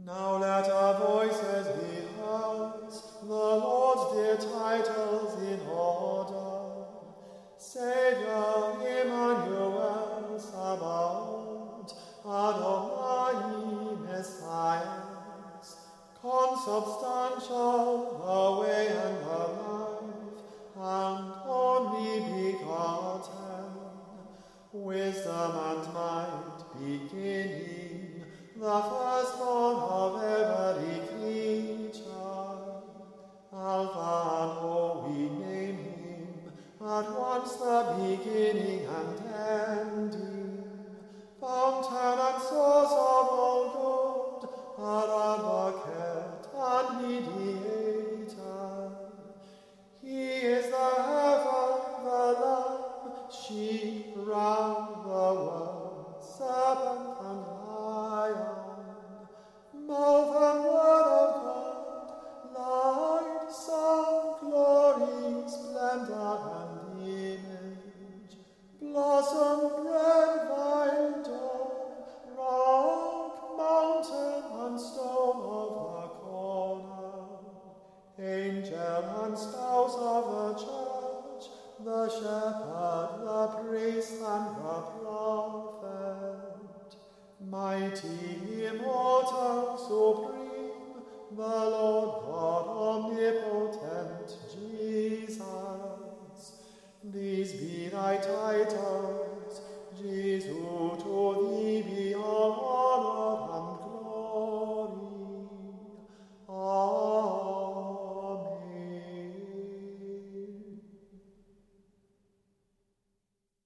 Now let our voices be heard, the Lord's dear titles in order. Savior, Emmanuel, Sabaoth, Adonai, Messias, consubstantial, the way and the life, and only begotten, wisdom and might beginning, the firstborn of every creature. Alpha and O we name him, at once the beginning and ending, fountain and source of all good, our advocate and mediator. He is the heifer, the lamb, sheep, ram, the world, serpent and lion, mouth and word of God, light, sound, glory, splendor and image, blossom, bread, vine, dawn, rock, mountain and stone of the corner, angel and spouse of the church, the shepherd, the priest and the prophet, mighty, immortal, supreme, the Lord